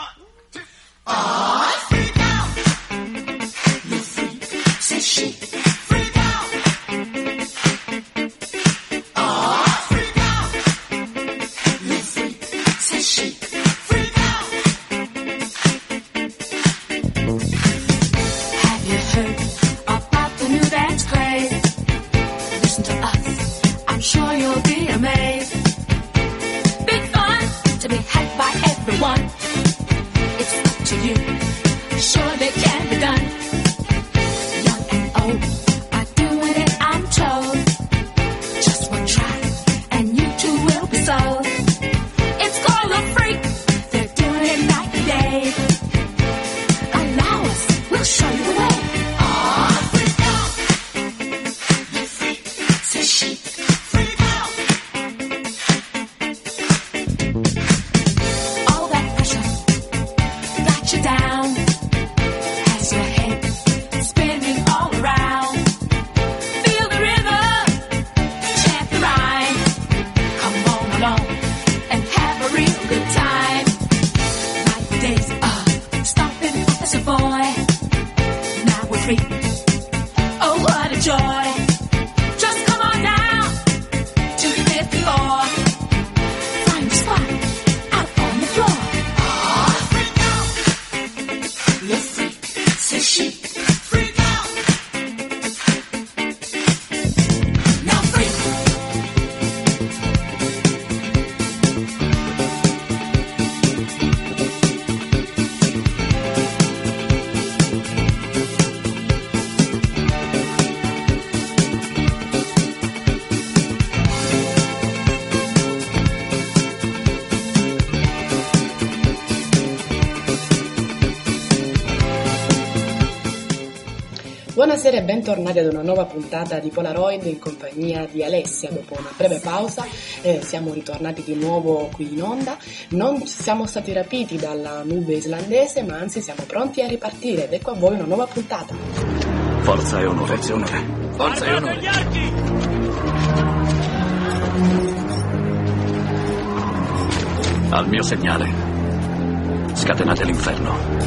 Buonasera e bentornati ad una nuova puntata di Polaroid in compagnia di Alessia. Dopo una breve pausa siamo ritornati di nuovo qui in onda. Non siamo stati rapiti dalla nube islandese, ma anzi siamo pronti a ripartire ed ecco a voi una nuova puntata. Forza e onore, forza e onore. Forza e onore. Al mio segnale, scatenate l'inferno.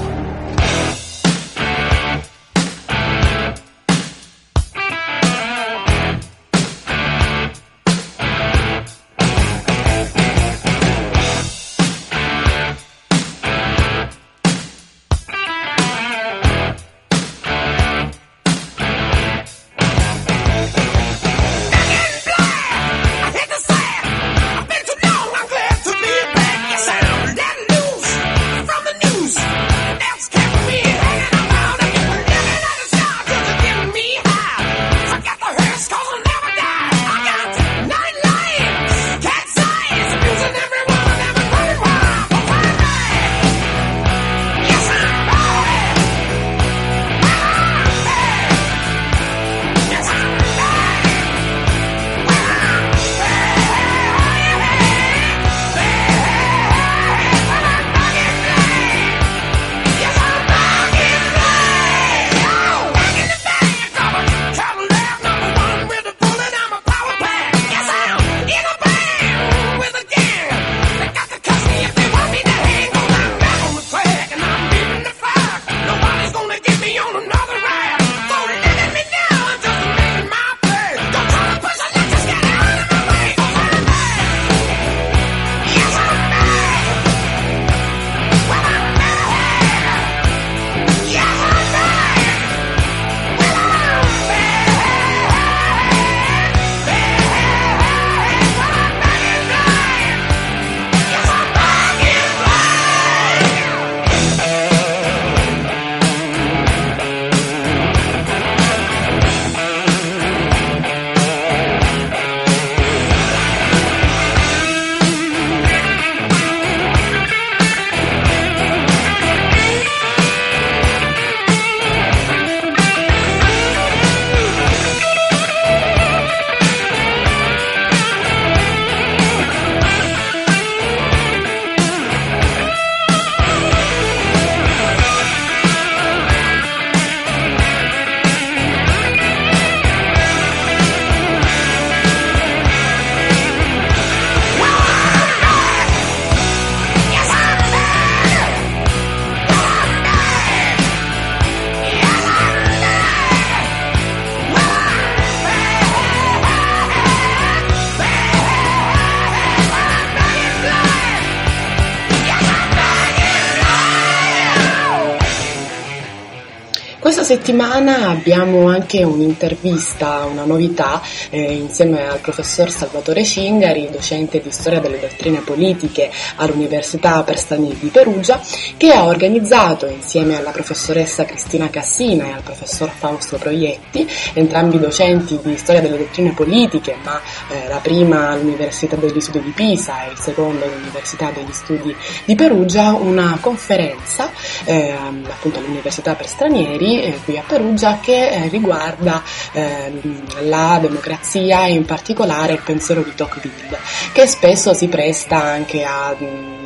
Questa settimana abbiamo anche un'intervista, una novità, insieme al professor Salvatore Cingari, docente di storia delle dottrine politiche all'Università per Stranieri di Perugia, che ha organizzato insieme alla professoressa Cristina Cassina e al professor Fausto Proietti, entrambi docenti di storia delle dottrine politiche, ma la prima all'Università degli Studi di Pisa e il secondo all'Università degli Studi di Perugia, una conferenza appunto all'Università per Stranieri qui a Perugia che riguarda la democrazia e in particolare il pensiero di Tocqueville, che spesso si presta anche a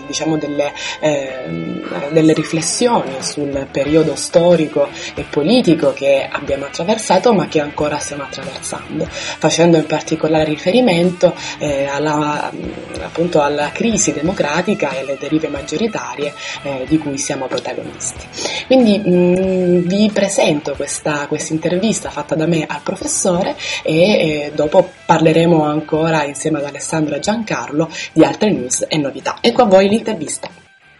delle riflessioni sul periodo storico e politico che abbiamo attraversato ma che ancora stiamo attraversando, facendo in particolare riferimento appunto alla crisi democratica e alle derive maggioritarie di cui siamo protagonisti. Quindi vi presento questa intervista fatta da me al professore e dopo parleremo ancora insieme ad Alessandro e Giancarlo di altre news e novità. Ecco a voi l'intervista.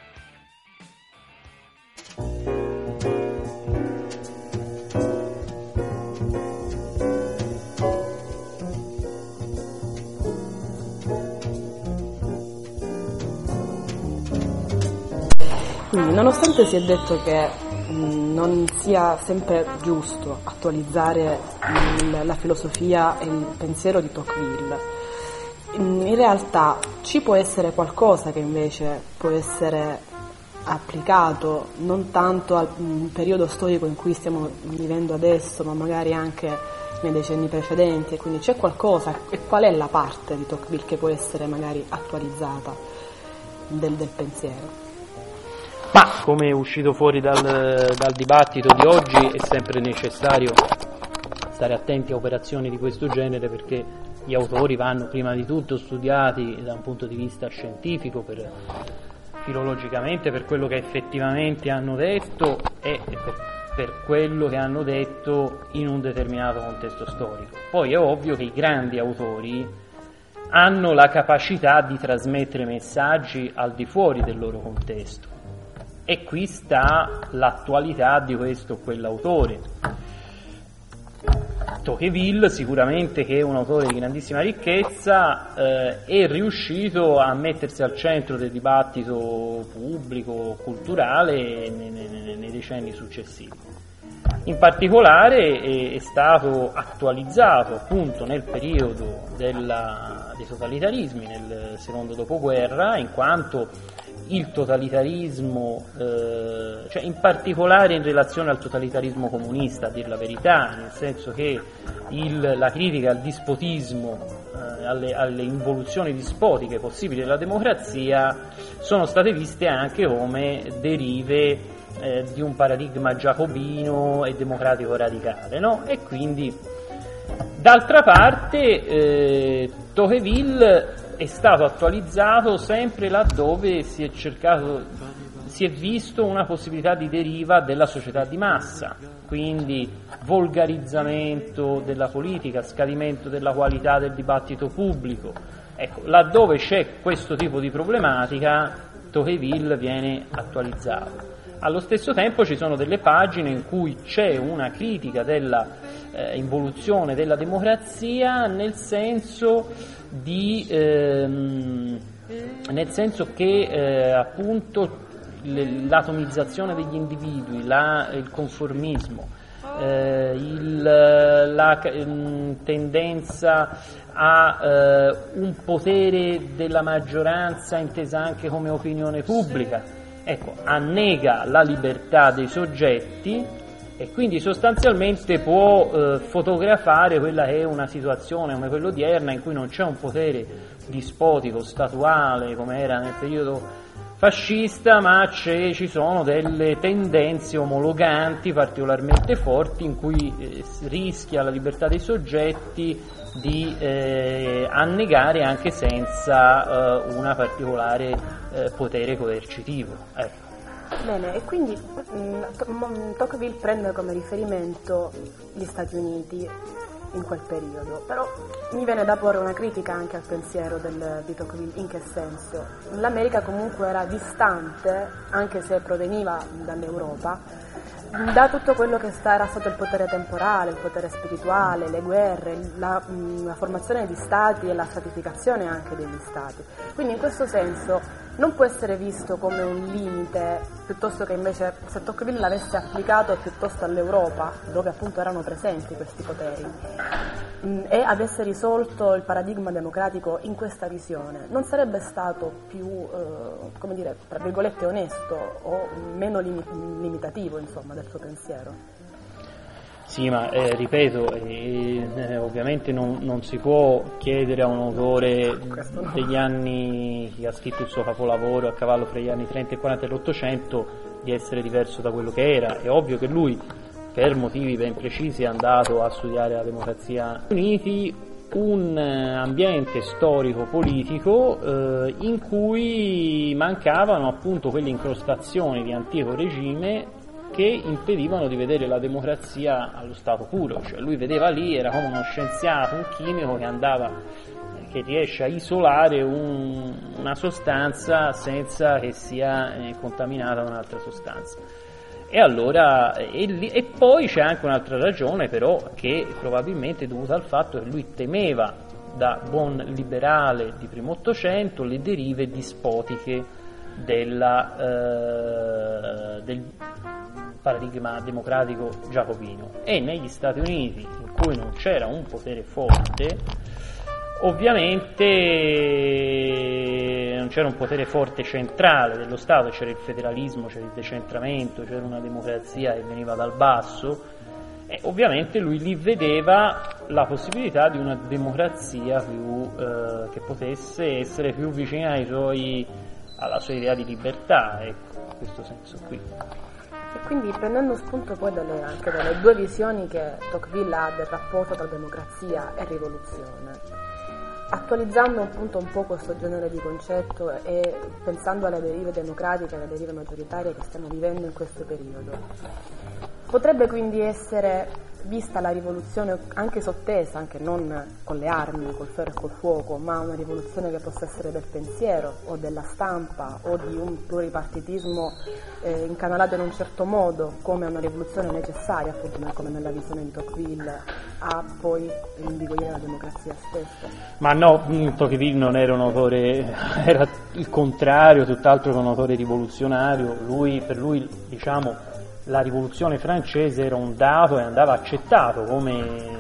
Quindi, nonostante si è detto che non sia sempre giusto attualizzare la filosofia e il pensiero di Tocqueville, in realtà ci può essere qualcosa che invece può essere applicato non tanto al periodo storico in cui stiamo vivendo adesso, ma magari anche nei decenni precedenti, e quindi c'è qualcosa, e qual è la parte di Tocqueville che può essere magari attualizzata del pensiero? Ma come è uscito fuori dal dibattito di oggi, è sempre necessario stare attenti a operazioni di questo genere, perché gli autori vanno prima di tutto studiati da un punto di vista scientifico, filologicamente, per quello che effettivamente hanno detto e per quello che hanno detto in un determinato contesto storico. Poi è ovvio che i grandi autori hanno la capacità di trasmettere messaggi al di fuori del loro contesto. E qui sta l'attualità di questo o quell'autore. Tocqueville, sicuramente, che è un autore di grandissima ricchezza, è riuscito a mettersi al centro del dibattito pubblico, culturale nei decenni successivi. In particolare è stato attualizzato appunto nel periodo dei totalitarismi, nel secondo dopoguerra, in quanto il totalitarismo, cioè in particolare in relazione al totalitarismo comunista, a dir la verità, nel senso che la critica al dispotismo, alle involuzioni dispotiche possibili della democrazia, sono state viste anche come derive di un paradigma giacobino e democratico radicale, no? E quindi, d'altra parte, Tocqueville è stato attualizzato sempre laddove si è visto una possibilità di deriva della società di massa, quindi volgarizzamento della politica, scadimento della qualità del dibattito pubblico. Ecco, laddove c'è questo tipo di problematica, Tocqueville viene attualizzato. Allo stesso tempo ci sono delle pagine in cui c'è una critica della involuzione della democrazia, nel senso che appunto l'atomizzazione degli individui, il conformismo, la tendenza a un potere della maggioranza intesa anche come opinione pubblica, ecco, annega la libertà dei soggetti e quindi sostanzialmente può fotografare quella che è una situazione come quella odierna, in cui non c'è un potere dispotico, statuale, come era nel periodo fascista, ma ci sono delle tendenze omologanti particolarmente forti, in cui rischia la libertà dei soggetti di annegare anche senza una particolare potere coercitivo. Ecco. Bene, e quindi Tocqueville prende come riferimento gli Stati Uniti in quel periodo, però mi viene da porre una critica anche al pensiero di Tocqueville. In che senso? L'America comunque era distante, anche se proveniva dall'Europa, da tutto quello che era stato il potere temporale, il potere spirituale, le guerre, la formazione di stati e la stratificazione anche degli stati. Quindi in questo senso non può essere visto come un limite, piuttosto che invece se Tocqueville l'avesse applicato piuttosto all'Europa, dove appunto erano presenti questi poteri, e avesse risolto il paradigma democratico in questa visione, non sarebbe stato più, come dire, tra virgolette onesto o meno limitativo, insomma, del suo pensiero? Sì, ma ripeto, ovviamente non si può chiedere a un autore degli anni, che ha scritto il suo capolavoro a cavallo fra gli anni 30 e 40 dell'Ottocento, di essere diverso da quello che era. È ovvio che lui, per motivi ben precisi, è andato a studiare la democrazia Uniti, un ambiente storico-politico in cui mancavano appunto quelle incrostazioni di antico regime che impedivano di vedere la democrazia allo stato puro. Cioè lui vedeva lì, era come uno scienziato, un chimico che riesce a isolare una sostanza senza che sia contaminata da un'altra sostanza. E allora, e poi c'è anche un'altra ragione però, che probabilmente è dovuta al fatto che lui temeva, da buon liberale di primo Ottocento, le derive dispotiche del paradigma democratico giacobino. E negli Stati Uniti, in cui non c'era un potere forte, ovviamente non c'era un potere forte centrale dello Stato, c'era il federalismo, c'era il decentramento, c'era una democrazia che veniva dal basso, e ovviamente lui lì vedeva la possibilità di una democrazia che potesse essere più vicina alla sua idea di libertà, ecco, in questo senso qui. E quindi, prendendo spunto poi anche dalle due visioni che Tocqueville ha del rapporto tra democrazia e rivoluzione, attualizzando appunto un po' questo genere di concetto e pensando alle derive democratiche e alle derive maggioritarie che stiamo vivendo in questo periodo, potrebbe quindi essere vista la rivoluzione anche sottesa, anche non con le armi, col ferro e col fuoco, ma una rivoluzione che possa essere del pensiero o della stampa o di un pluripartitismo incanalato in un certo modo, come una rivoluzione necessaria, appunto come nella visione di Tocqueville, a poi invigogliare la democrazia stessa. Ma no, Tocqueville non era un autore, era il contrario, tutt'altro che un autore rivoluzionario. Per lui, diciamo, la rivoluzione francese era un dato e andava accettato come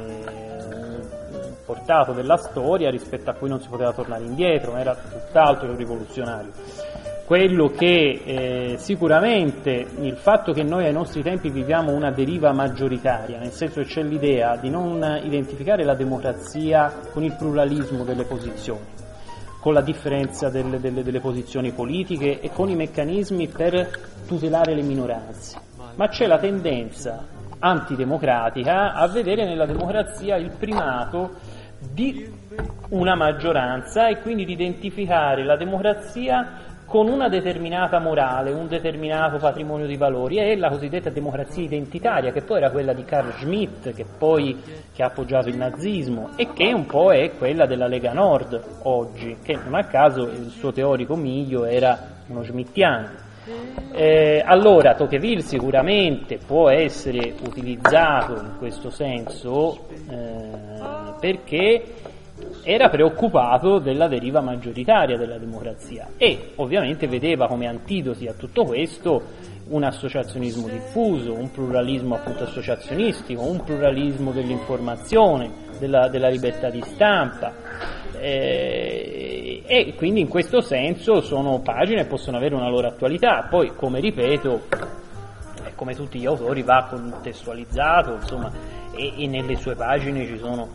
un portato della storia rispetto a cui non si poteva tornare indietro, era tutt'altro che un rivoluzionario. Quello che sicuramente il fatto che noi ai nostri tempi viviamo una deriva maggioritaria, nel senso che c'è l'idea di non identificare la democrazia con il pluralismo delle posizioni, con la differenza delle posizioni politiche e con i meccanismi per tutelare le minoranze. Ma c'è la tendenza antidemocratica a vedere nella democrazia il primato di una maggioranza e quindi di identificare la democrazia con una determinata morale, un determinato patrimonio di valori. È la cosiddetta democrazia identitaria, che poi era quella di Carl Schmitt, che ha appoggiato il nazismo, e che un po' è quella della Lega Nord oggi, che non a caso il suo teorico miglio era uno schmittiano. Allora Tocqueville sicuramente può essere utilizzato in questo senso perché era preoccupato della deriva maggioritaria della democrazia e ovviamente vedeva come antidoti a tutto questo un associazionismo diffuso, un pluralismo appunto associazionistico, un pluralismo dell'informazione, della libertà di stampa. E quindi in questo senso sono pagine che possono avere una loro attualità. Poi, come ripeto, come tutti gli autori va contestualizzato, insomma, e nelle sue pagine ci sono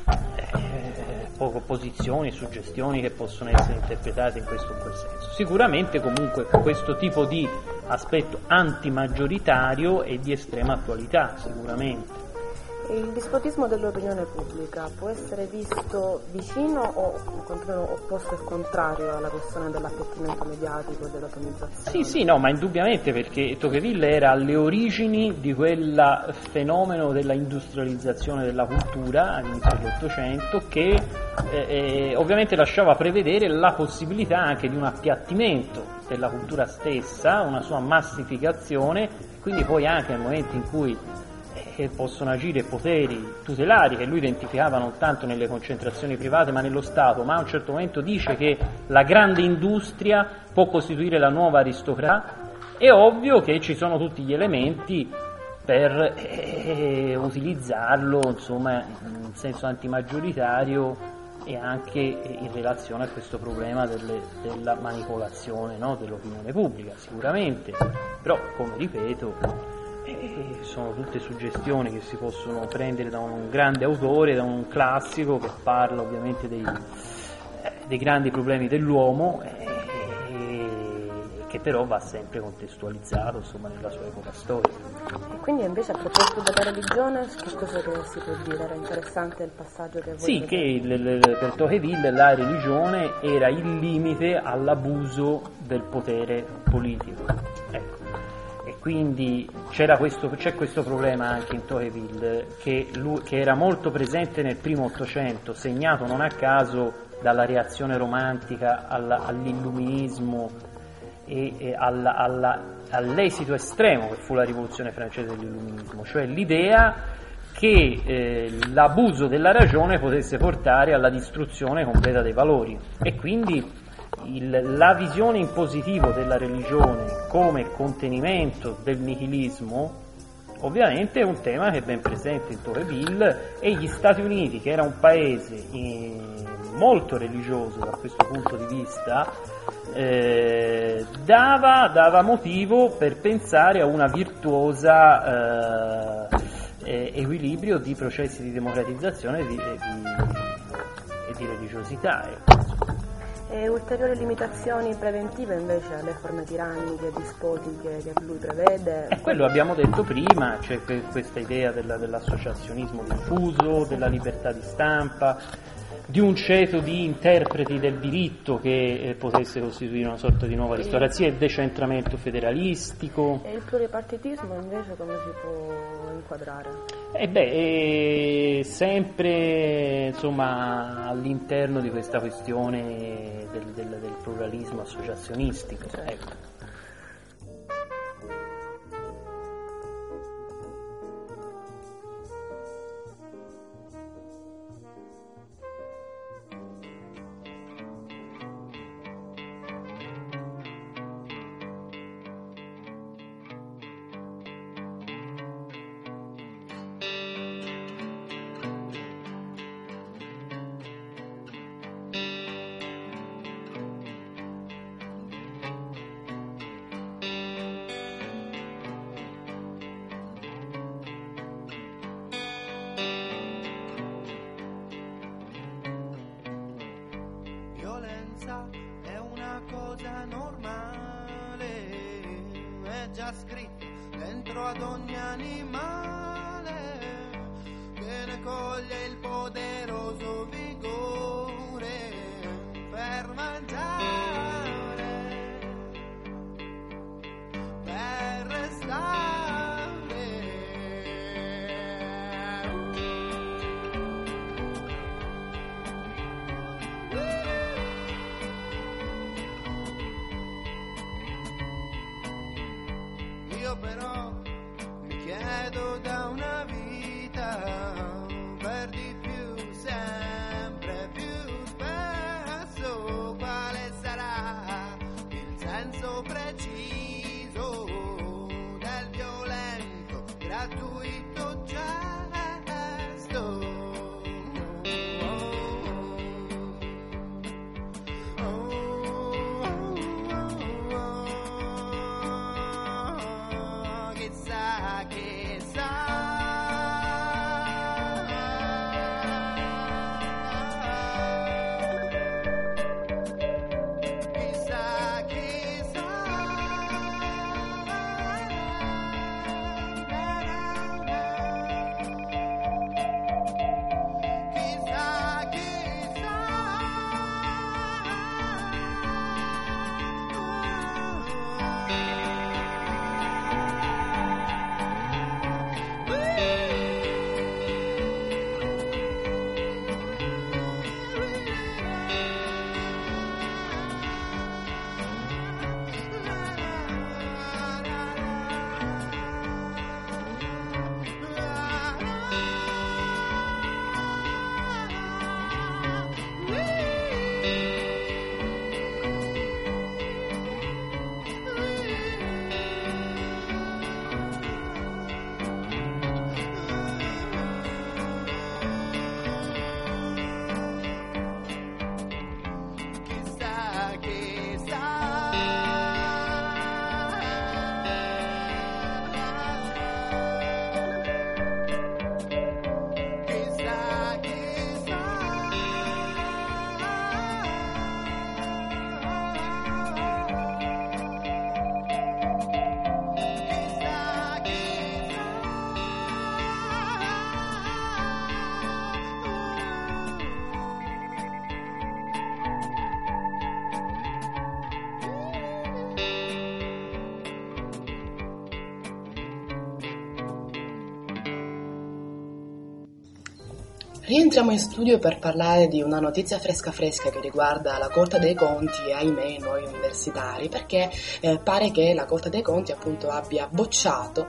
posizioni, suggestioni che possono essere interpretate in questo o quel senso. Sicuramente comunque questo tipo di aspetto antimaggioritario è di estrema attualità, sicuramente. Il dispotismo dell'opinione pubblica può essere visto vicino o quantomeno opposto e contrario alla questione dell'attecchimento mediatico e dell'atomizzazione? Sì, no, ma indubbiamente, perché Tocqueville era alle origini di quel fenomeno della industrializzazione della cultura all'inizio dell'Ottocento che ovviamente lasciava prevedere la possibilità anche di un appiattimento della cultura stessa, una sua massificazione, quindi poi anche nel momento in cui possono agire poteri tutelari che lui identificava non tanto nelle concentrazioni private ma nello Stato, ma a un certo momento dice che la grande industria può costituire la nuova aristocrazia, è ovvio che ci sono tutti gli elementi per utilizzarlo, insomma, in senso antimaggioritario e anche in relazione a questo problema della manipolazione, no, dell'opinione pubblica, sicuramente, però come ripeto sono tutte suggestioni che si possono prendere da un grande autore, da un classico che parla ovviamente dei grandi problemi dell'uomo, che però va sempre contestualizzato, insomma, nella sua epoca storica. E quindi invece a proposito della religione, che cosa che si può dire? Era interessante il passaggio che voi Sì, che per Tocqueville la religione era il limite all'abuso del potere politico. Ecco. E quindi c'è questo problema anche in Tocqueville, che era molto presente nel primo Ottocento, segnato non a caso dalla reazione romantica all'illuminismo e all'esito estremo che fu la rivoluzione francese dell'illuminismo, cioè l'idea che l'abuso della ragione potesse portare alla distruzione completa dei valori, e quindi la visione in positivo della religione come contenimento del nichilismo ovviamente è un tema che è ben presente in Tocqueville, e gli Stati Uniti, che era un paese molto religioso da questo punto di vista, dava motivo per pensare a una virtuosa equilibrio di processi di democratizzazione e di religiosità. E ulteriori limitazioni preventive invece alle forme tiranniche, dispotiche che lui prevede? Quello abbiamo detto prima, c'è questa idea dell'associazionismo diffuso, della libertà di stampa, di un ceto di interpreti del diritto che potesse costituire una sorta di nuova aristocrazia, il decentramento federalistico. E il pluripartitismo invece come si può inquadrare? Sempre insomma all'interno di questa questione del pluralismo associazionistico. Certo. Ecco. È una cosa normale, è già scritto dentro ad ogni animale che ne coglie il poderoso vigore per mangiare, per restare. Io però mi chiedo da una vita per di più, sempre più spesso, quale sarà il senso preciso del violento, gratuito gesto. Rientriamo in studio per parlare di una notizia fresca che riguarda la Corte dei Conti e ahimè noi universitari, perché pare che la Corte dei Conti appunto abbia bocciato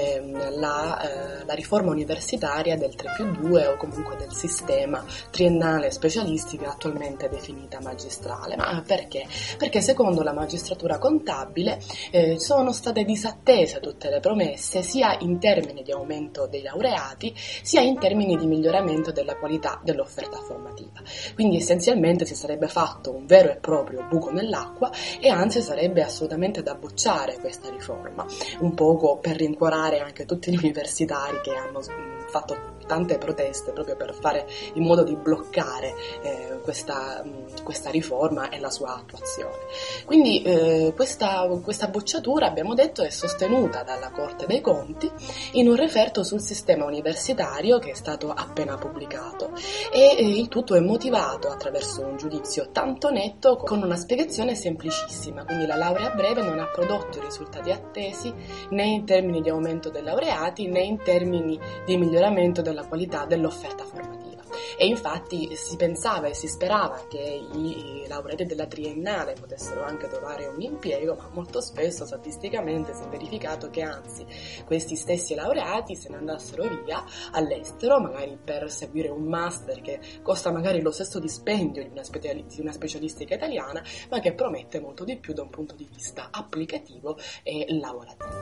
la riforma universitaria del 3+2 o comunque del sistema triennale specialistica attualmente definita magistrale. Ma perché? Perché secondo la magistratura contabile sono state disattese tutte le promesse, sia in termini di aumento dei laureati, sia in termini di miglioramento della qualità dell'offerta formativa. Quindi essenzialmente si sarebbe fatto un vero e proprio buco nell'acqua e anzi sarebbe assolutamente da bocciare questa riforma, un poco per rincuorare anche tutti gli universitari che hanno fatto tante proteste proprio per fare in modo di bloccare questa riforma e la sua attuazione. Quindi questa bocciatura, abbiamo detto, è sostenuta dalla Corte dei Conti in un referto sul sistema universitario che è stato appena pubblicato, e il tutto è motivato attraverso un giudizio tanto netto con una spiegazione semplicissima. Quindi la laurea breve non ha prodotto i risultati attesi né in termini di aumento dei laureati né in termini di miglioramento della qualità dell'offerta formativa. E infatti si pensava e si sperava che i laureati della triennale potessero anche trovare un impiego, ma molto spesso statisticamente si è verificato che anzi questi stessi laureati se ne andassero via all'estero, magari per seguire un master che costa magari lo stesso dispendio di una specialistica italiana, ma che promette molto di più da un punto di vista applicativo e lavorativo.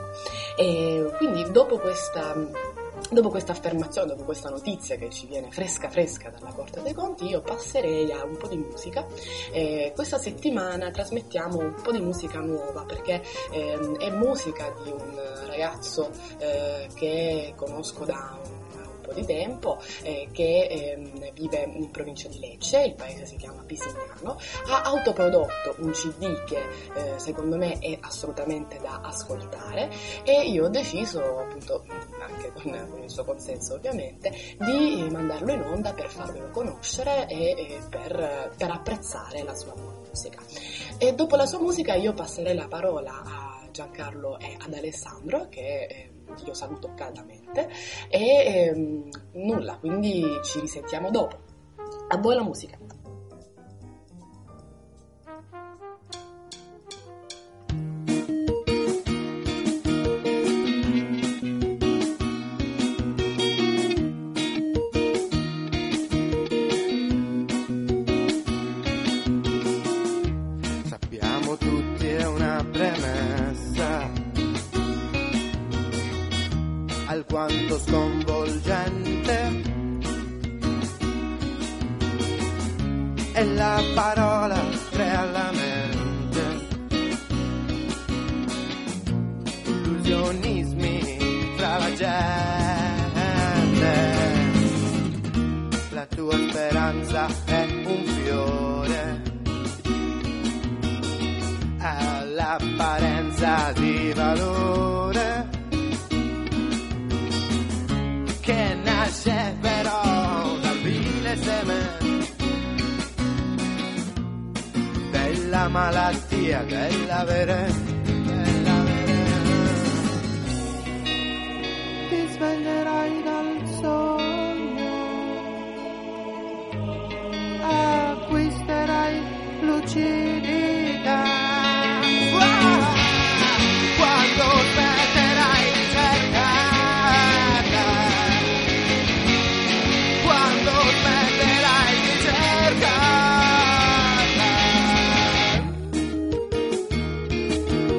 E quindi dopo questa affermazione, dopo questa notizia che ci viene fresca dalla Corte dei Conti, io passerei a un po' di musica. Questa settimana trasmettiamo un po' di musica nuova, perché è musica di un ragazzo che conosco da un po' di tempo, che vive in provincia di Lecce, il paese si chiama Pisignano, ha autoprodotto un CD che secondo me è assolutamente da ascoltare, e io ho deciso, appunto anche con il suo consenso ovviamente, di mandarlo in onda per farvelo conoscere e per apprezzare la sua musica. E dopo la sua musica io passerei la parola a Giancarlo e ad Alessandro, che io saluto caldamente, e nulla, quindi ci risentiamo dopo. A voi la musica. Sappiamo tutti è una premessa alquanto sconvolgente, e la parola crea la mente, illusionismi fra la gente. La tua speranza è un fiore all'apparenza di valore, che nasce però dal vile seme della malattia dell'avere. Ti sveglierai dal sogno, acquisterai lucidità. Quando smetterai di cercare, quando smetterai di cercare,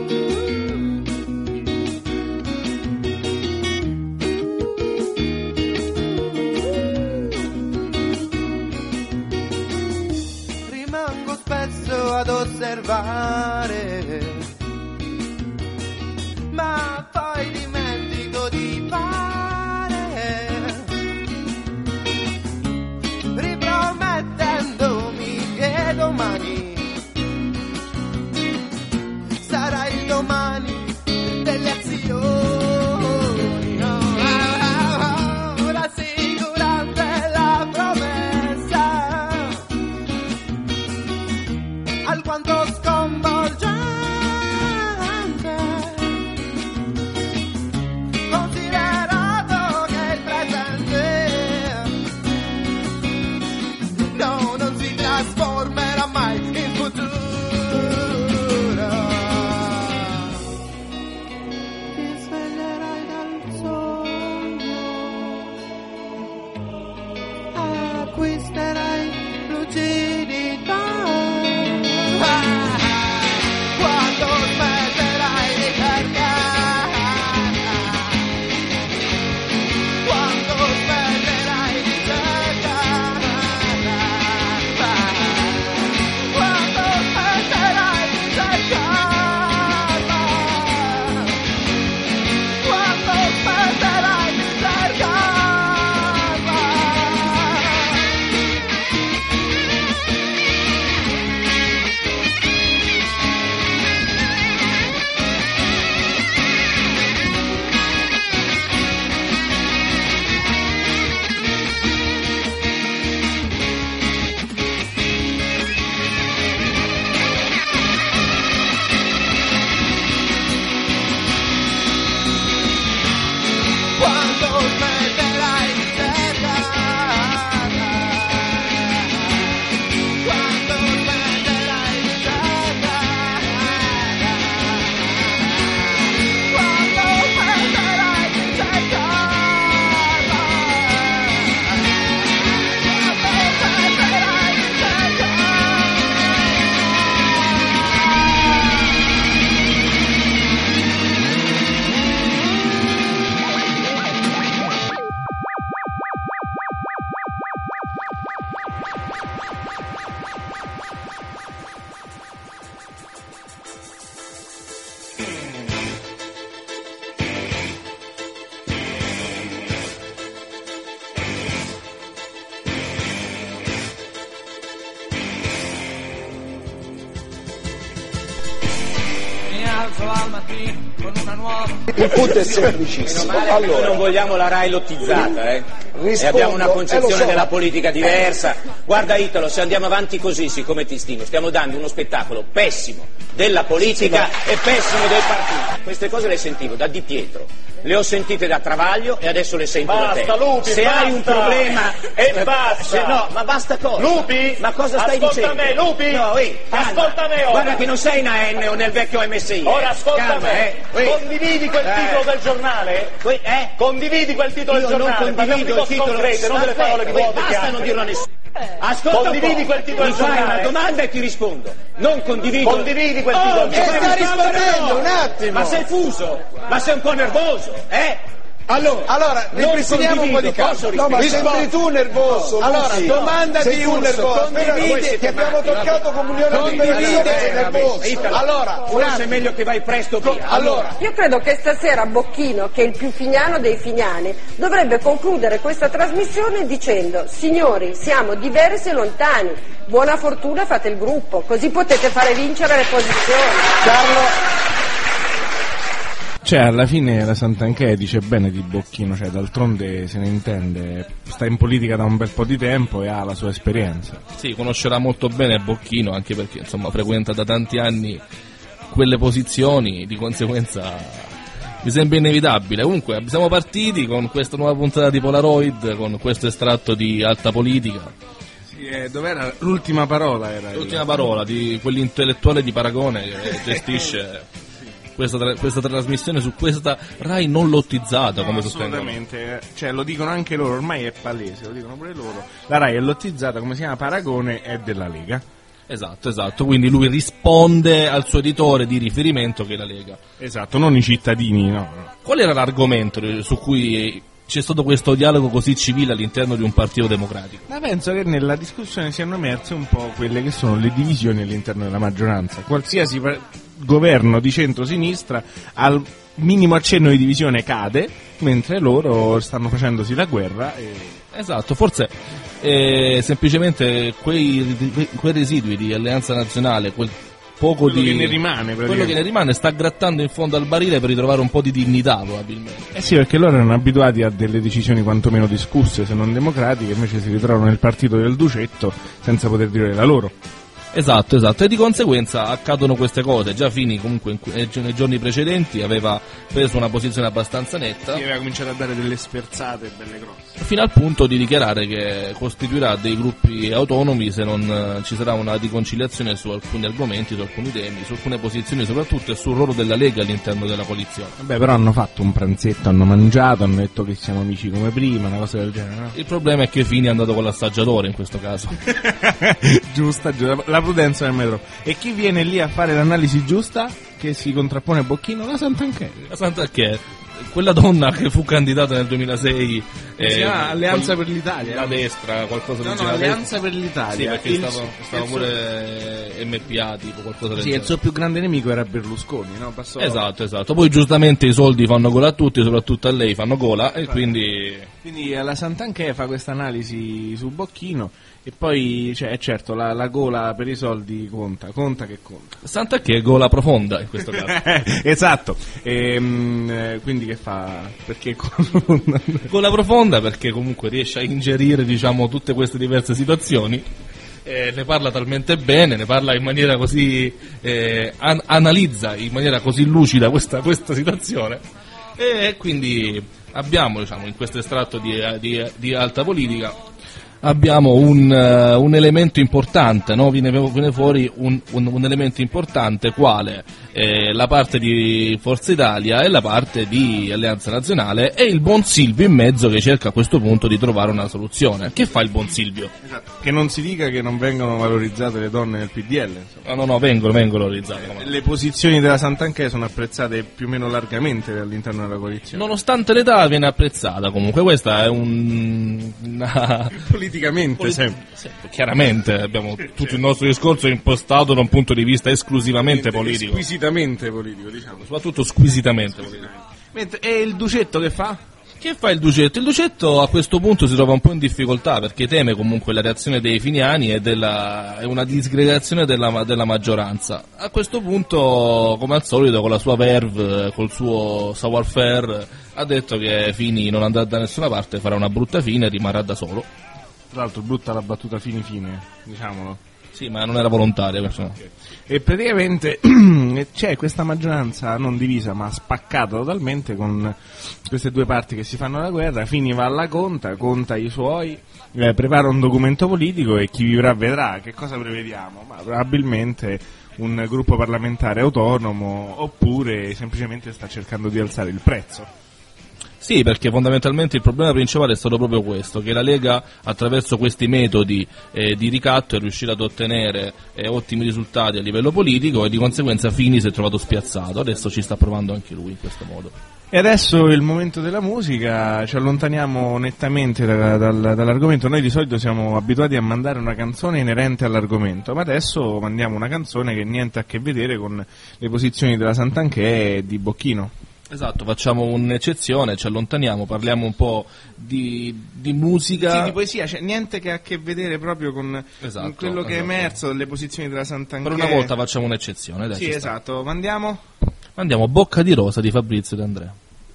Il punto è semplicissimo. Allora, non vogliamo la Rai lottizzata, e abbiamo una concezione della politica diversa. Guarda Italo, se andiamo avanti così, siccome ti stimo, stiamo dando uno spettacolo pessimo della politica e pessimo dei partiti. Queste cose le sentivo da Di Pietro, le ho sentite da Travaglio e adesso le sento da te. Lupi, se hai un problema e basta. No, ma basta cosa? Lupi, ma cosa stai dicendo? Me, Lupi, no, ascolta me ora. Guarda che non sei in AN o nel vecchio MSI. Ora ascolta me. Condividi quel titolo del giornale? Condividi quel titolo del giornale? Non condivido il titolo. Concrete, non delle parole di voto. Basta non dirlo a nessuno. Ascolta, condividi quel titolo del giornale? Mi fai una domanda e ti rispondo. Non condivido. Condividi quel titolo del giornale? Sta rispondendo, un attimo. Ma sei fuso? Ma sei un po' nervoso, Allora, ripristiniamo un po' di calma. No, ma sembri tu nervoso. Allora, domandati un nervoso. Condividi, ti abbiamo toccato comunione di sei nervoso. Allora, forse è meglio che vai presto via. Allora, io credo che stasera Bocchino, che è il più fignano dei fignani, dovrebbe concludere questa trasmissione dicendo: signori, siamo diversi e lontani, buona fortuna, fate il gruppo, così potete fare vincere le posizioni. Carlo. Cioè, alla fine la Santanchè dice bene di Bocchino, cioè d'altronde se ne intende, sta in politica da un bel po' di tempo e ha la sua esperienza. Sì, conoscerà molto bene Bocchino, anche perché insomma frequenta da tanti anni quelle posizioni, di conseguenza mi sembra inevitabile. Comunque siamo partiti con questa nuova puntata di Polaroid, con questo estratto di Alta Politica. Dov'era l'ultima parola? L'ultima parola di quell'intellettuale di Paragone che gestisce questa trasmissione su questa Rai non lottizzata, come sostengono. Assolutamente, cioè lo dicono anche loro, ormai è palese, lo dicono pure loro. La Rai è lottizzata, come si chiama Paragone, è della Lega. Esatto, quindi lui risponde al suo editore di riferimento che è la Lega. Esatto, non i cittadini, no. Qual era l'argomento su cui c'è stato questo dialogo così civile all'interno di un partito democratico? Ma penso che nella discussione siano emerse un po' quelle che sono le divisioni all'interno della maggioranza. Qualsiasi governo di centro-sinistra al minimo accenno di divisione cade, mentre loro stanno facendosi la guerra. Esatto, forse semplicemente quei residui di Alleanza Nazionale, quello che ne rimane sta grattando in fondo al barile per ritrovare un po' di dignità, probabilmente. Sì, perché loro erano abituati a delle decisioni quantomeno discusse, se non democratiche, invece si ritrovano nel partito del Ducetto senza poter dire la loro. Esatto, e di conseguenza accadono queste cose. Già Fini comunque nei giorni precedenti aveva preso una posizione abbastanza netta. Sì, aveva cominciato a dare delle sferzate belle grosse. Fino al punto di dichiarare che costituirà dei gruppi autonomi se non ci sarà una riconciliazione su alcuni argomenti, su alcuni temi, su alcune posizioni soprattutto, e sul ruolo della Lega all'interno della coalizione. Beh, però hanno fatto un pranzetto, hanno mangiato, hanno detto che siamo amici come prima, una cosa del genere, no? Il problema è che Fini è andato con l'assaggiatore in questo caso. Giusta, la prudenza nel metro. E chi viene lì a fare l'analisi giusta, che si contrappone a Bocchino? La Santanchè, quella donna che fu candidata nel 2006 si chiama Alleanza per l'Italia, la destra, qualcosa del genere. Alleanza per l'Italia, sì, perché stava pure MPA, tipo qualcosa del genere. Sì, il suo più grande nemico era Berlusconi, no? Passò... Esatto. Poi giustamente i soldi fanno gola a tutti, soprattutto a lei fanno gola, e quindi la Santanchè fa questa analisi su Bocchino. E poi, cioè, certo, la gola per i soldi conta che conta. Santanchè è gola profonda in questo caso. Esatto. Quindi che fa? Perché gola profonda perché comunque riesce a ingerire, diciamo, tutte queste diverse situazioni. Ne parla talmente bene, ne parla in maniera così analizza in maniera così lucida questa situazione, e quindi abbiamo, diciamo, in questo estratto di Alta Politica abbiamo un elemento importante, no? Viene fuori un elemento importante, quale la parte di Forza Italia e la parte di Alleanza Nazionale, e il buon Silvio in mezzo, che cerca a questo punto di trovare una soluzione. Che fa il buon Silvio? Esatto. Che non si dica che non vengono valorizzate le donne nel PDL, insomma. No, vengono valorizzate. Le posizioni della Santanchè sono apprezzate più o meno largamente all'interno della coalizione. Nonostante l'età viene apprezzata comunque. Questa è politicamente sempre. Sì, chiaramente abbiamo tutto il nostro discorso impostato da un punto di vista esclusivamente politico. Squisitamente politico, diciamo. Soprattutto squisitamente politico. E il Ducetto che fa? Che fa il Ducetto? Il Ducetto a questo punto si trova un po' in difficoltà perché teme comunque la reazione dei finiani e una disgregazione della maggioranza. A questo punto, come al solito, con la sua verve, col suo savoir-faire, ha detto che Fini non andrà da nessuna parte, farà una brutta fine e rimarrà da solo. Tra l'altro brutta la battuta fine, diciamolo. Sì, ma non era volontaria. Okay. E praticamente c'è questa maggioranza non divisa ma spaccata totalmente, con queste due parti che si fanno la guerra. Fini va alla conta i suoi, prepara un documento politico e chi vivrà vedrà. Che cosa prevediamo? Ma probabilmente un gruppo parlamentare autonomo, oppure semplicemente sta cercando di alzare il prezzo. Sì, perché fondamentalmente il problema principale è stato proprio questo, che la Lega attraverso questi metodi di ricatto è riuscita ad ottenere ottimi risultati a livello politico e di conseguenza Fini si è trovato spiazzato. Adesso ci sta provando anche lui in questo modo. E adesso è il momento della musica, ci allontaniamo nettamente dall'argomento. Noi di solito siamo abituati a mandare una canzone inerente all'argomento, ma adesso mandiamo una canzone che niente a che vedere con le posizioni della Santanchè e di Bocchino. Esatto, facciamo un'eccezione, ci allontaniamo, parliamo un po' di musica. Sì, di poesia, cioè niente che ha a che vedere proprio con quello che è emerso dalle posizioni della Santanchè. Per una volta facciamo un'eccezione, dai. Sì, esatto, mandiamo Bocca di Rosa di Fabrizio De André.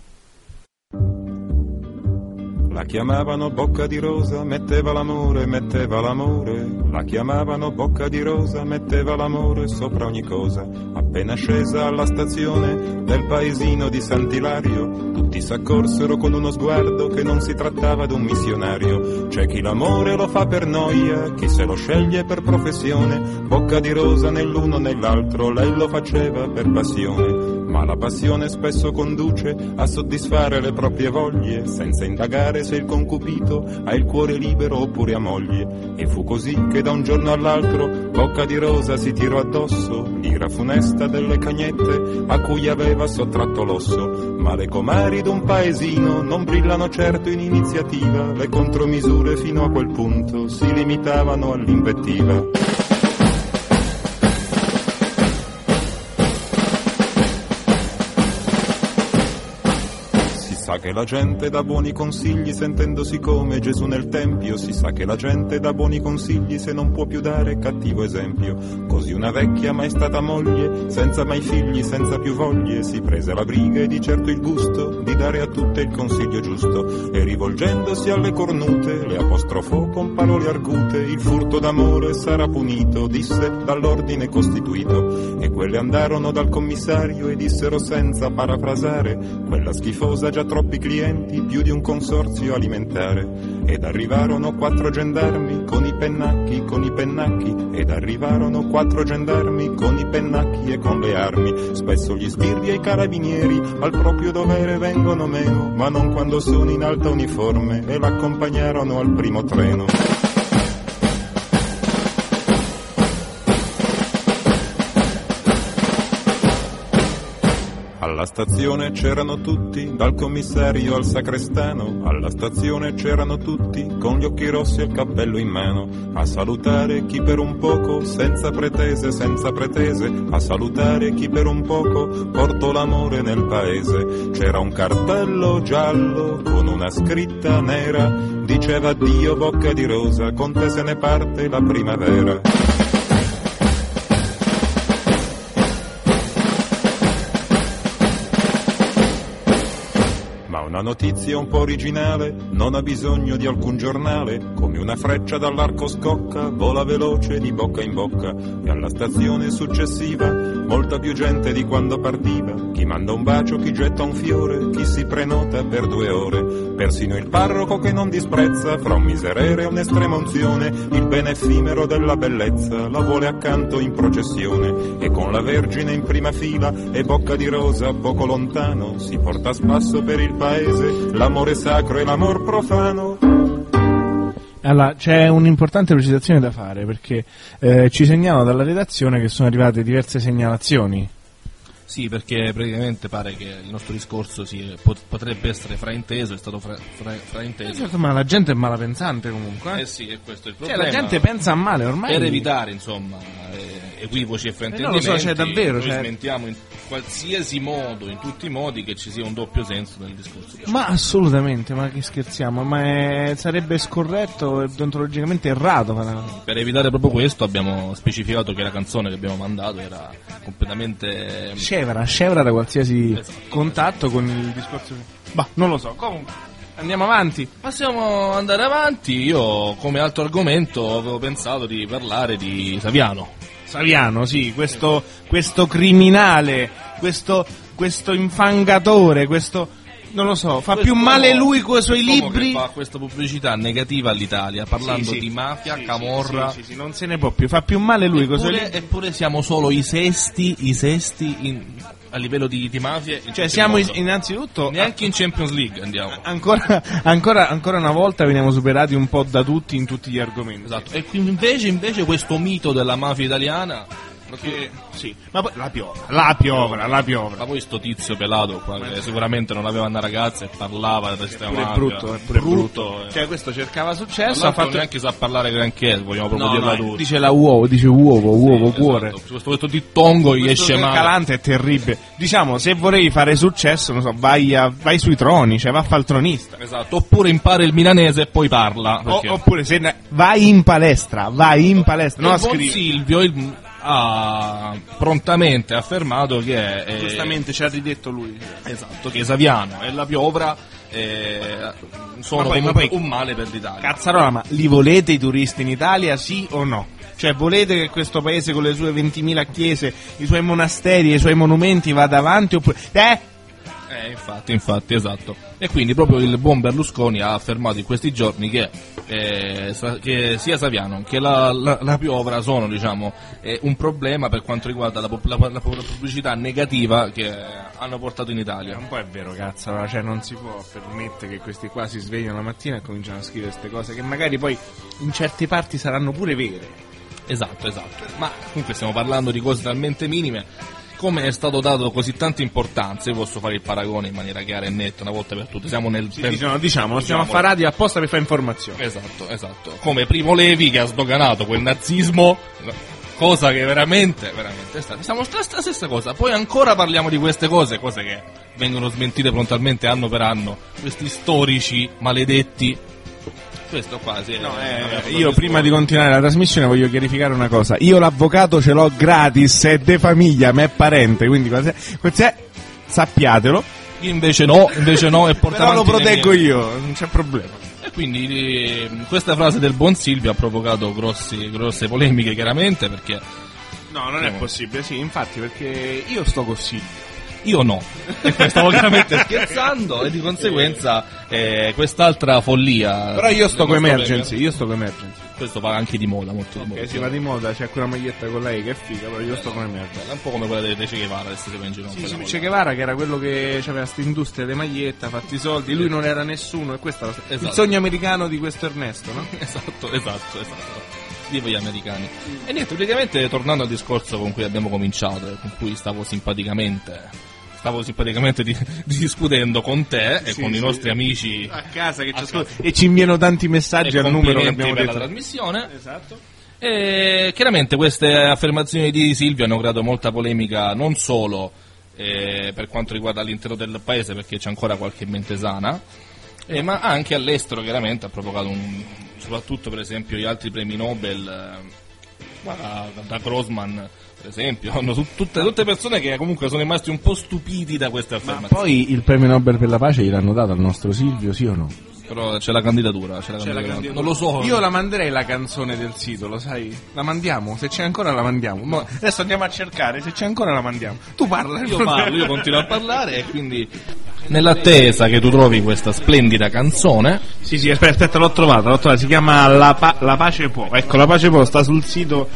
La chiamavano Bocca di Rosa, metteva l'amore. La chiamavano Bocca di Rosa, metteva l'amore sopra ogni cosa. Appena scesa alla stazione del paesino di Sant'Ilario, tutti s'accorsero con uno sguardo che non si trattava d'un missionario. C'è chi l'amore lo fa per noia, chi se lo sceglie per professione. Bocca di Rosa nell'uno nell'altro, lei lo faceva per passione. Ma la passione spesso conduce a soddisfare le proprie voglie, senza indagare se il concupito ha il cuore libero oppure ha moglie. E fu così che da un giorno all'altro Bocca di Rosa si tirò addosso l'ira funesta delle cagnette a cui aveva sottratto l'osso. Ma le comari d'un paesino non brillano certo in iniziativa, le contromisure fino a quel punto si limitavano all'invettiva. Sa che la gente dà buoni consigli sentendosi come Gesù nel Tempio, si sa che la gente dà buoni consigli se non può più dare cattivo esempio. Così una vecchia mai stata moglie, senza mai figli, senza più voglie, si prese la briga e di certo il gusto di dare a tutte il consiglio giusto. E rivolgendosi alle cornute le apostrofò con parole argute: il furto d'amore sarà punito, disse, dall'ordine costituito. E quelle andarono dal commissario e dissero senza parafrasare: quella schifosa già troppi clienti, più di un consorzio alimentare. Ed arrivarono 4 gendarmi con i pennacchi, ed arrivarono 4 gendarmi con i pennacchi e con le armi. Spesso gli sbirri e i carabinieri al proprio dovere vengono meno, ma non quando sono in alta uniforme, e l'accompagnarono al primo treno. Alla stazione c'erano tutti, dal commissario al sacrestano. Alla stazione c'erano tutti, con gli occhi rossi e il cappello in mano, a salutare chi per un poco, senza pretese, a salutare chi per un poco portò l'amore nel paese. C'era un cartello giallo con una scritta nera, diceva: addio Bocca di Rosa, con te se ne parte la primavera. Una notizia un po' originale non ha bisogno di alcun giornale, come una freccia dall'arco scocca, vola veloce di bocca in bocca. E alla stazione successiva molta più gente di quando partiva, chi manda un bacio, chi getta un fiore, chi si prenota per 2 ore. Persino il parroco che non disprezza, fra un miserere e un'estrema unzione, il bene effimero della bellezza la vuole accanto in processione. E con la Vergine in prima fila e Bocca di Rosa poco lontano, si porta a spasso per il paese l'amore sacro e l'amor profano. Allora, c'è un'importante precisazione da fare, perché ci segnalano dalla redazione che sono arrivate diverse segnalazioni. Sì, perché praticamente pare che il nostro discorso potrebbe essere frainteso, è stato frainteso. Certo, ma la gente è malapensante comunque. Sì, è questo il problema. Cioè, la gente pensa a male ormai. Per evitare, insomma, equivoci e non fraintendimenti. lo so, cioè, davvero, noi cioè... smentiamo in qualsiasi modo, in tutti i modi, che ci sia un doppio senso nel discorso. Ma assolutamente, ma che scherziamo, sarebbe scorretto e deontologicamente errato. Per evitare proprio questo abbiamo specificato che la canzone che abbiamo mandato era completamente scevra da qualsiasi contatto con il discorso. Bah, non lo so, comunque andiamo avanti. Possiamo andare avanti. Io come altro argomento avevo pensato di parlare di Saviano, sì, questo criminale, questo infangatore, questo, non lo so, fa più male lui con i suoi libri. Che fa questa pubblicità negativa all'Italia, parlando di mafia, camorra. Sì, non se ne può più, fa più male lui con i suoi libri. Eppure siamo solo i sesti a livello di mafie. Cioè siamo innanzitutto neanche in Champions League andiamo. Ancora una volta veniamo superati un po' da tutti in tutti gli argomenti. Esatto. E invece questo mito della mafia italiana, sì, ma poi la piovra. Ma poi sto tizio pelato qua, che sicuramente non aveva una ragazza e parlava del sistema mafia. È brutto. Cioè questo cercava successo, neanche sa parlare granché, vogliamo proprio dirla tutta. Dice uovo, cuore. Esatto. Questo dittongo gli esce male. Calante è terribile. Diciamo, se volevi fare successo, non so, vai sui troni, cioè va a fare il tronista. Esatto, oppure impara il milanese e poi parla. Oppure vai in palestra, no, scrivi. Silvio ha prontamente affermato che giustamente ci ha ridetto lui, esatto, che Saviano e la piovra sono un male per l'Italia. Cazzarola, ma li volete i turisti in Italia, sì o no? Cioè volete che questo paese con le sue 20.000 chiese, i suoi monasteri e i suoi monumenti vada avanti oppure infatti, esatto. E quindi proprio il buon Berlusconi ha affermato in questi giorni che sia Saviano che la piovra sono, diciamo, un problema per quanto riguarda la pubblicità negativa che hanno portato in Italia. Un po' è vero, cazzo, cioè non si può permettere che questi qua si svegliano la mattina e cominciano a scrivere queste cose che magari poi in certe parti saranno pure vere. Esatto. Ma comunque stiamo parlando di cose talmente minime. Come è stato dato così tanta importanza, io posso fare il paragone in maniera chiara e netta una volta per tutte. Siamo nel diciamo, stiamo a fare radio apposta per fare informazioni. Esatto. Come Primo Levi che ha sdoganato quel nazismo, cosa che veramente è stata. Siamo la stessa cosa. Poi ancora parliamo di queste cose che vengono smentite prontamente anno per anno. Questi storici maledetti. Questo qua, sì. Io prima di continuare la trasmissione voglio chiarificare una cosa. Io l'avvocato ce l'ho gratis, è de famiglia, ma è parente, quindi sappiatelo. Io invece no, e porta però lo proteggo io, non c'è problema. E quindi questa frase del buon Silvio ha provocato grosse polemiche, chiaramente, perché no, non è possibile, sì, infatti, perché io sto con Silvio. Io no, e stavo veramente scherzando, e di conseguenza quest'altra follia. Però io sto con Emergency. Questo va anche di moda, molto di moda. Sì, va di moda, c'è quella maglietta con lei che è figa, però io sto con Emergency. È un po' come quella di Che Guevara, che si in giro. Sì, Che Guevara, che era quello che aveva questa industria delle magliette, ha fatto i soldi, lui non era nessuno, e questo è il sogno americano di questo Ernesto, no? Esatto. Vivo gli americani. E niente, praticamente tornando al discorso con cui abbiamo cominciato, con cui stavo simpaticamente discutendo con te e con i nostri amici a casa che ci ascoltano e ci inviano tanti messaggi al numero che abbiamo detto per la trasmissione. Esatto. E chiaramente queste affermazioni di Silvio hanno creato molta polemica, non solo per quanto riguarda l'intero del paese, perché c'è ancora qualche mente sana, ma anche all'estero. Chiaramente ha provocato soprattutto per esempio gli altri premi Nobel, da Grossman per esempio, tutte persone che comunque sono rimasti un po' stupiti da queste affermazioni. Ma poi il premio Nobel per la pace gliel'hanno dato al nostro Silvio, sì o no? Però c'è la candidatura. Non lo so. Io la manderei la canzone del sito, lo sai? La mandiamo, se c'è ancora la mandiamo. Adesso andiamo a cercare, se c'è ancora la mandiamo. Tu parla. Io continuo a parlare, e quindi nell'attesa che tu trovi questa splendida canzone. Sì, aspetta, l'ho trovata, si chiama La Pace Può. Ecco, La Pace Può sta sul sito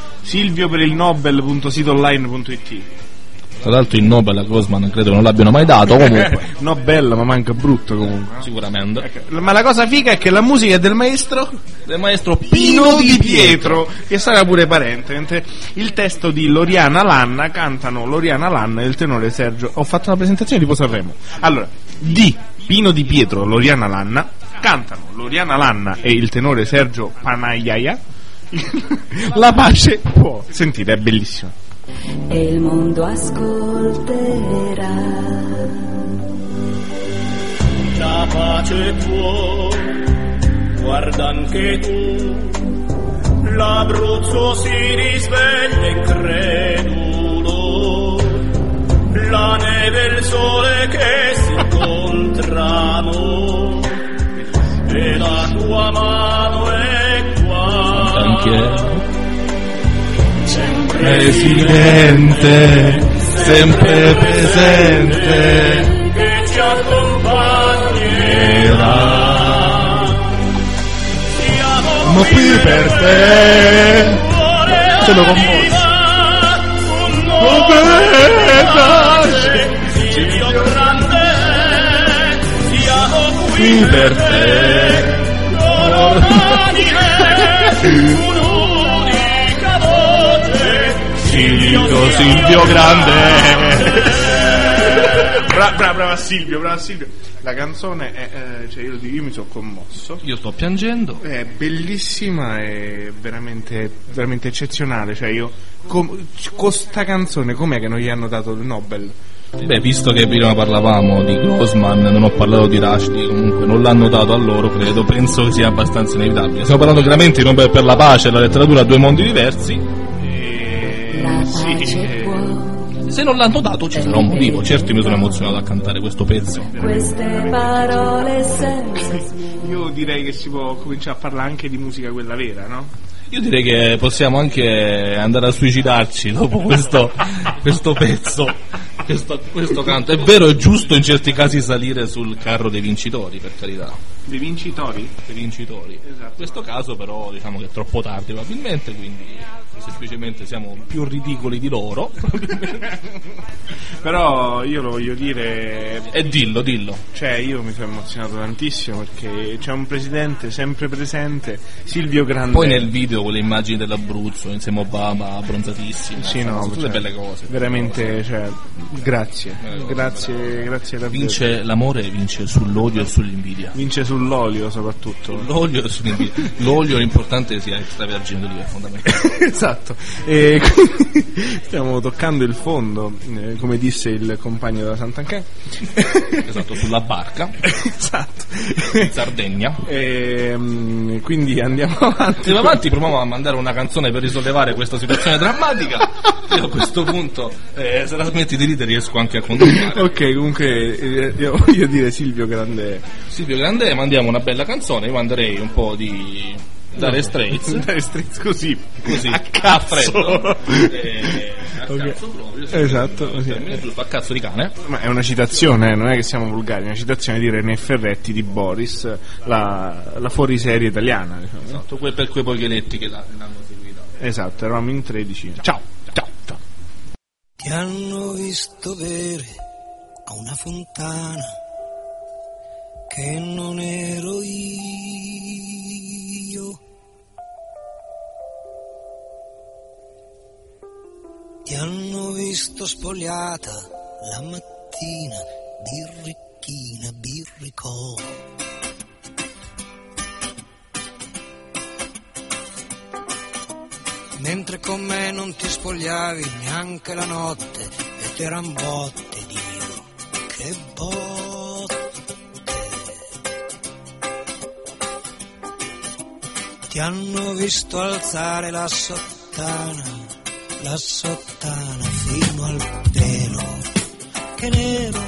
silvioperilnobel.sitonline.it. Tra l'altro il Nobel a Grossman credo non l'abbiano mai dato, comunque. Nobel, ma manca brutto comunque. Sicuramente. Ecco. Ma la cosa figa è che la musica è del maestro Pino Di Pietro, che sarà pure parente. Mentre il testo di Loriana Lanna, cantano Loriana Lanna e il tenore Sergio. Ho fatto una presentazione tipo Sanremo. Allora, di Pino Di Pietro, Loriana Lanna, cantano Loriana Lanna e il tenore Sergio Panaiaia. La pace può. Sentite, è bellissimo. E il mondo ascolterà. La pace può, guarda anche tu, l'Abruzzo si risveglia incredulo, la neve e il sole che si incontrano, e la tua mano è qua. Anche Presidente, sempre presente, che ci accompagnerà. Siamo qui per te, sono con voi. Silvio Grande, siamo qui per te. Un'unica voce, Silvio Grande. Brava Silvio. La canzone è, cioè io mi sono commosso. Io sto piangendo. È bellissima e veramente eccezionale. Cioè io con sta canzone com'è che non gli hanno dato il Nobel? Beh, visto che prima parlavamo di Grossman, non ho parlato di Rushdie, comunque non l'hanno dato a loro, penso che sia abbastanza inevitabile. Stiamo parlando chiaramente di Nobel per la pace e la letteratura, due mondi diversi. Se non l'hanno dato ci sarà un motivo. Certo, mi sono emozionato a cantare questo pezzo. Queste parole senza. Io direi che si può cominciare a parlare anche di musica quella vera, no? Io direi che possiamo anche andare a suicidarci dopo questo pezzo, questo canto. È vero, è giusto in certi casi salire sul carro dei vincitori, per carità. Dei vincitori? Dei vincitori. Esatto. In questo caso però diciamo che è troppo tardi probabilmente, quindi semplicemente siamo più ridicoli di loro. Però io lo voglio dire. E dillo. Cioè io mi sono emozionato tantissimo perché c'è un presidente sempre presente, Silvio Grande. Poi nel video con le immagini dell'Abruzzo insieme a Obama abbronzatissimo. Sì, no, sono tutte belle cose. Veramente, cioè, grazie davvero. Vince l'amore, vince sull'odio e sull'invidia. Vince sull'olio soprattutto. L'olio e sull'invidia. L'olio è importante sia extravergine d'oliva, è fondamentale. Esatto. E stiamo toccando il fondo, come disse il compagno della Sant'Anché. Esatto, sulla barca. Esatto. In Sardegna. Quindi andiamo avanti. Proviamo a mandare una canzone per risollevare questa situazione drammatica. Io a questo punto, se la smetti di ridere, riesco anche a continuare. Ok, comunque io voglio dire Silvio Grande, mandiamo una bella canzone. Io manderei un po' di Dire Straits così a freddo. Cazzo proprio, esatto, così. Giusto, a cazzo di cane. Ma è una citazione, non è che siamo volgari, è una citazione di René Ferretti di Boris, la fuoriserie italiana, diciamo. Esatto, per quei pocheletti che l'hanno seguita. Esatto, eravamo in 13. Ciao. Ti hanno visto bere a una fontana che non ero io. Ti hanno visto spogliata la mattina, birricchina, birricò. Mentre con me non ti spogliavi neanche la notte ed eran botte, Dio, che botte. Ti hanno visto alzare la sottana fino al pelo, che nero.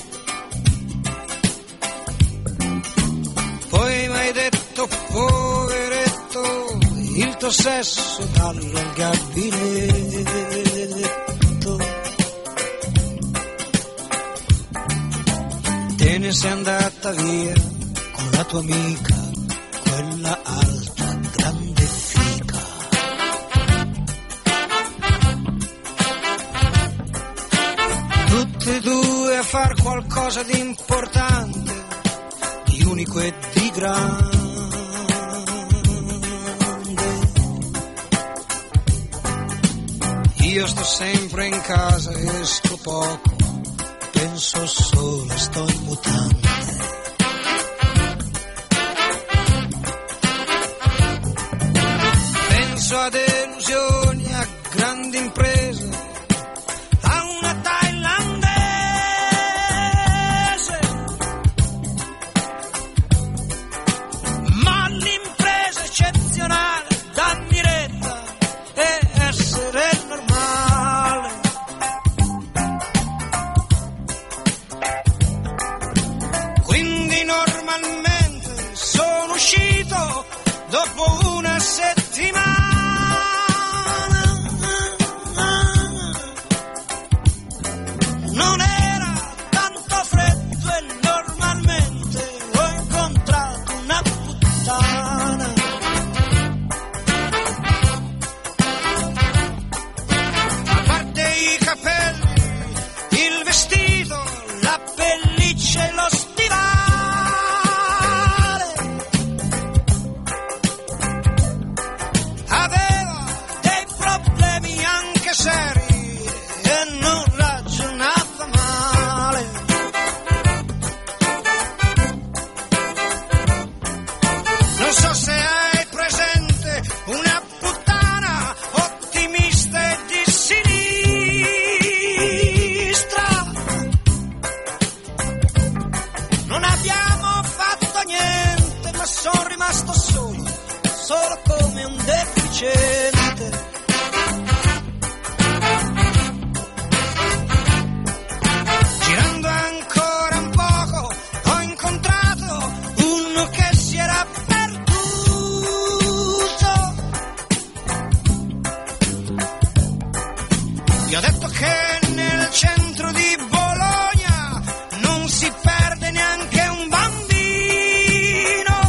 Poi m'hai detto, poveretto, il tuo sesso dallo al gabinetto. Te ne sei andata via con la tua amica, quella alta, grande fica. Tutte e due a far qualcosa di importante, di unico e di grande. Io sto sempre in casa, esco poco, penso solo, sto in mutande. dopo una settimana. Non era tanto freddo e normalmente ho incontrato una puttana. A parte i capelli, il vestito, la pelliccia e lo stivale, aveva dei problemi anche seri e non ragionava male. Non so se hai presente una puttana ottimista e di sinistra. Non abbiamo fatto niente, ma sono rimasto solo come un deficiente. Girando ancora un poco ho incontrato uno che si era perduto. Gli ho detto che nel centro di Bologna non si perde neanche un bambino.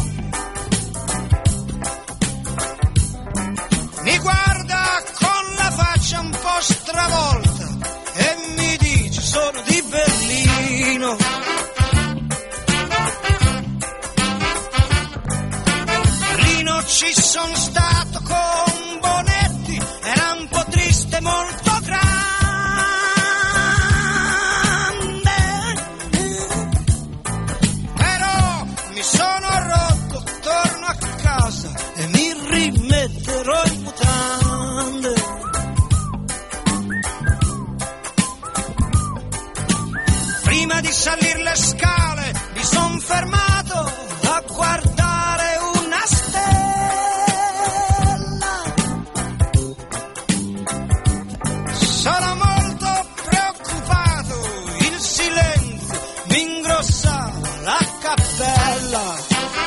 Mi guarda con la faccia un po' stravolta e mi dice sono di Berlino. Berlino ci sono stato con Bonetti, era un po' triste, molto grande. Però mi sono rotto, torno a casa e mi rimetterò in mutande. Prima di salire le scale mi son fermato a guardare una stella. Sono molto preoccupato, il silenzio mi ingrossava la cappella.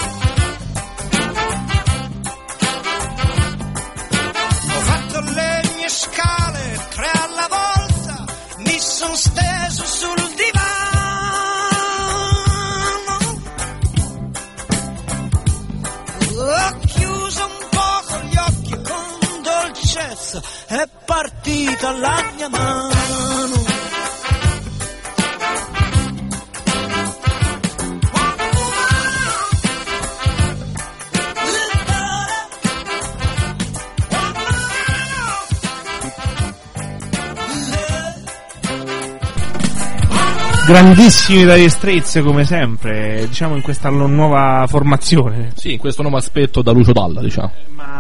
Ho fatto le mie scale 3 alla volta, mi son steso sul divano. Ho chiuso un poco gli occhi e con dolcezza è partita la mia mano. Grandissimi Dire Straits come sempre, diciamo in questa nuova formazione. Sì, in questo nuovo aspetto da Lucio Dalla, diciamo.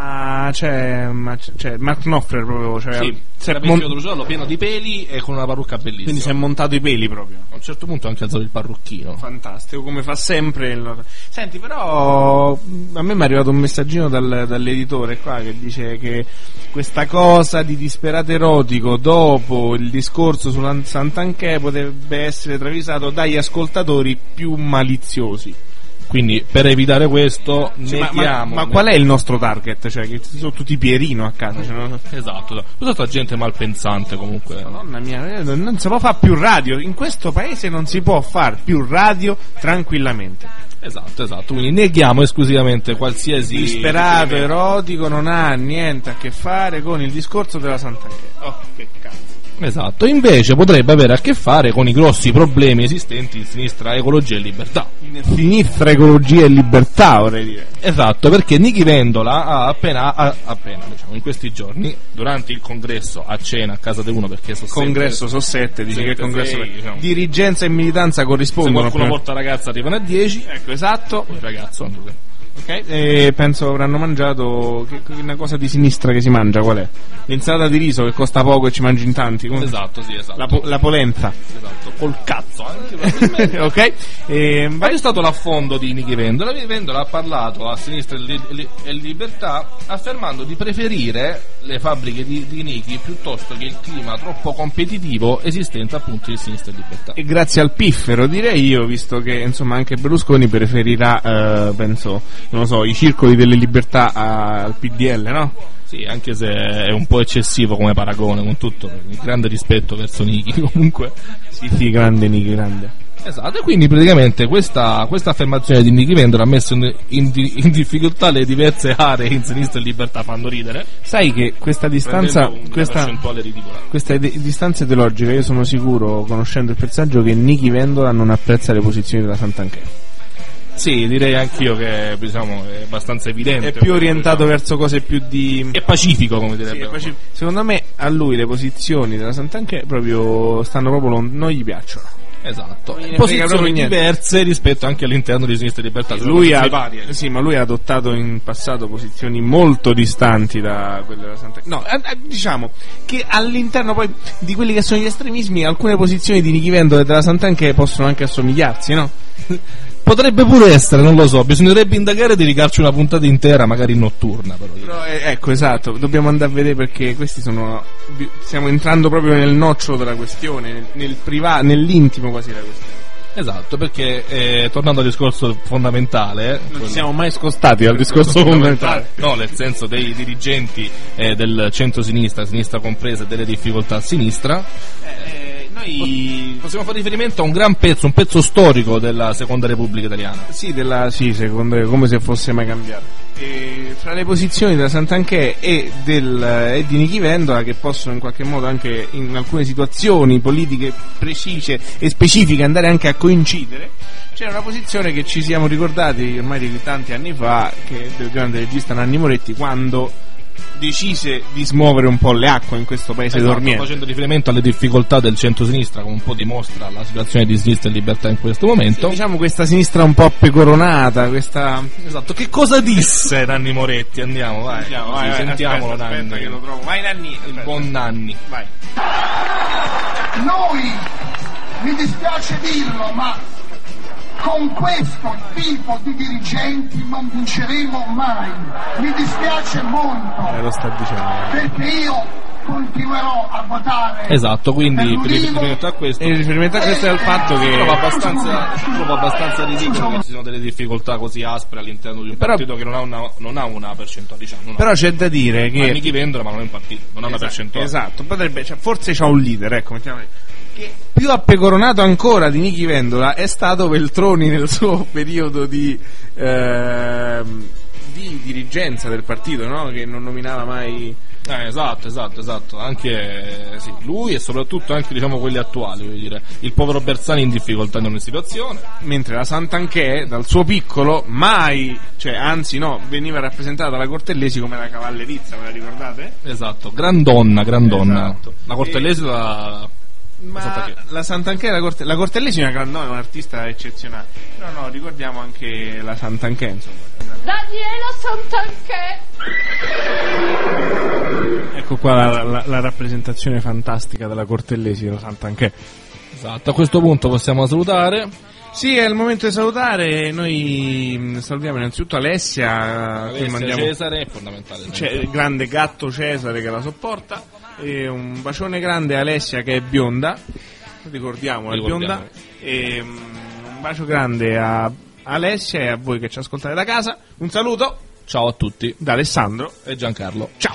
Ma c'è Mark Knopfler proprio, cioè Sì, era vestito da Lucio Dalla pieno di peli e con una parrucca bellissima. Quindi si è montato i peli proprio. A un certo punto ha anche alzato il parrucchino. Fantastico, come fa sempre. Senti, però a me mi è arrivato un messaggino dall'editore qua che dice che questa cosa di disperato erotico dopo il discorso sulla Sant'Anché potrebbe essere travisato dagli ascoltatori più maliziosi. Quindi per evitare questo ma qual è il nostro target? Cioè che sono tutti Pierino a casa, cioè, no? Esatto, tutta gente malpensante comunque. Madonna mia, non si può fare più radio, in questo paese non si può fare più radio tranquillamente. Esatto, quindi neghiamo esclusivamente qualsiasi disperato erotico, non ha niente a che fare con il discorso della Sant'Anché. Oh, che cazzo. Esatto, invece potrebbe avere a che fare con i grossi problemi esistenti in sinistra, ecologia e libertà. In sinistra, ecologia e libertà, vorrei dire. Esatto, perché Nichi Vendola ha appena diciamo, in questi giorni, durante il congresso a cena a casa di uno, perché congresso so 7, dice che congresso 6, diciamo. Dirigenza e militanza corrispondono. Se qualcuno porta ragazza arrivano a 10. Ecco, esatto. Il ragazzo. Ok, e penso avranno mangiato una cosa di sinistra che si mangia, qual è? L'insalata di riso che costa poco e ci mangi in tanti. Esatto, sì, esatto. La polenta. Esatto, col cazzo anche. Ok. Ma è stato l'affondo di Nichi Vendola. Vendola ha parlato a sinistra e libertà, affermando di preferire le fabbriche di Nichi piuttosto che il clima troppo competitivo esistente appunto di sinistra e libertà. E grazie al piffero, direi io, visto che insomma anche Berlusconi preferirà, penso, non lo so, i circoli delle libertà al PDL, no? Sì, anche se è un po' eccessivo come paragone, con tutto il grande rispetto verso Nichi, comunque. Sì, grande Nichi, grande. Esatto, e quindi praticamente questa affermazione di Nichi Vendola ha messo in difficoltà le diverse aree in Sinistra e Libertà, fanno ridere. Sai che questa distanza, questa distanza ideologica, io sono sicuro, conoscendo il personaggio, che Nichi Vendola non apprezza le posizioni della Santanchè. Sì, direi anch'io che diciamo è abbastanza evidente. È più orientato verso cose più di... È pacifico, come direbbe. Sì, secondo me a lui le posizioni della Santanchè proprio stanno proprio non gli piacciono. Esatto, posizioni diverse rispetto anche all'interno di Sinistra e Libertà. Sì, ma lui ha adottato in passato posizioni molto distanti da quelle della Santanchè. No, diciamo che all'interno poi di quelli che sono gli estremismi, alcune posizioni di Nichi Vendola e della Santanchè possono anche assomigliarsi, no? Potrebbe pure essere, non lo so, bisognerebbe indagare e dedicarci una puntata intera, magari notturna. Però ecco, esatto, dobbiamo andare a vedere, perché questi stiamo entrando proprio nel nocciolo della questione, nell'intimo quasi della questione. Esatto, perché tornando al discorso fondamentale, non ci siamo mai scostati dal discorso fondamentale. No, nel senso dei dirigenti del centro-sinistra, sinistra compresa, delle difficoltà a sinistra. Possiamo fare riferimento a un gran pezzo, un pezzo storico della Seconda Repubblica Italiana. Sì, secondo, come se fosse mai cambiato. Fra le posizioni della Santanchè e di Nichi Vendola, che possono in qualche modo anche in alcune situazioni politiche precise e specifiche andare anche a coincidere, c'era una posizione che ci siamo ricordati ormai di tanti anni fa, che è del grande regista Nanni Moretti, quando decise di smuovere un po' le acque in questo paese dormiente, facendo riferimento alle difficoltà del centro-sinistra, come un po' dimostra la situazione di Sinistra e Libertà in questo momento. Sì, diciamo questa sinistra un po' pecoronata, Esatto, che cosa disse Nanni Moretti? Andiamo, vai. Sentiamolo, aspetta, Nanni. Che lo trovo. Vai Nanni, il buon Nanni. Vai. Noi, mi dispiace dirlo, ma con questo tipo di dirigenti non vinceremo mai. Mi dispiace molto. Lo sta dicendo. Perché io continuerò a votare. Esatto, quindi per riferimento a questo. E riferimento a questo è il fatto che trovo abbastanza ridicolo che ci siano delle difficoltà così aspre all'interno di un partito che non ha una percentuale, diciamo. Però c'è da dire che Nichi Vendola, ma non è un partito, non ha una percentuale. Esatto, potrebbe, forse c'ha un leader, ecco, mettiamo che più appecoronato ancora di Nichi Vendola è stato Veltroni nel suo periodo di dirigenza del partito, no? Che non nominava mai. Esatto, anche sì, lui e soprattutto anche diciamo quelli attuali, voglio dire, il povero Bersani in difficoltà in ogni situazione, mentre la Santanchè dal suo piccolo mai, veniva rappresentata dalla Cortellesi come la cavallerizza, ve la ricordate? Esatto, gran donna. Esatto. La Cortellesi la Santanchè, la Cortellesi è una grandona, è un artista eccezionale. No, ricordiamo anche la Santanchè, insomma. Daniela Santanchè. Ecco qua la rappresentazione fantastica della Cortellesi della Santanchè. Esatto, a questo punto possiamo salutare. Sì, è il momento di salutare. Noi salutiamo innanzitutto Alessia Cesare, è fondamentale. C'è il grande gatto Cesare che la sopporta. E un bacione grande a Alessia che è bionda. Ricordiamo. È bionda. E un bacio grande a Alessia e a voi che ci ascoltate da casa. Un saluto. Ciao a tutti. Da Alessandro e Giancarlo. Ciao.